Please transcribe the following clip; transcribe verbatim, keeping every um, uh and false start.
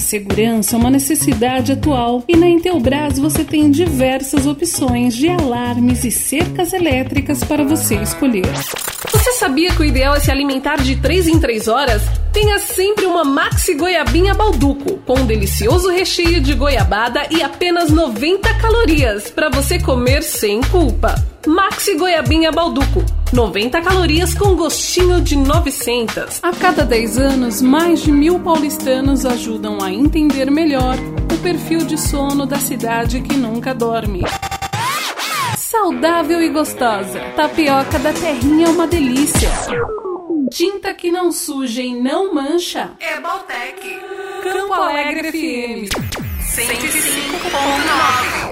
segurança é uma necessidade atual e na Intelbras você tem diversas opções de alarmes e cercas elétricas para você escolher. Você sabia que o ideal é se alimentar de três em três horas? Tenha sempre uma Maxi Goiabinha Balduco, com um delicioso recheio de goiabada e apenas noventa calorias, para você comer sem culpa. Maxi Goiabinha Balduco, noventa calorias com gostinho de novecentos. A cada dez anos, mais de mil paulistanos ajudam a entender melhor o perfil de sono da cidade que nunca dorme. Saudável e gostosa, tapioca da terrinha é uma delícia. Tinta que não suja e não mancha é Baltec. Campo Alegre F M cento e cinco ponto nove.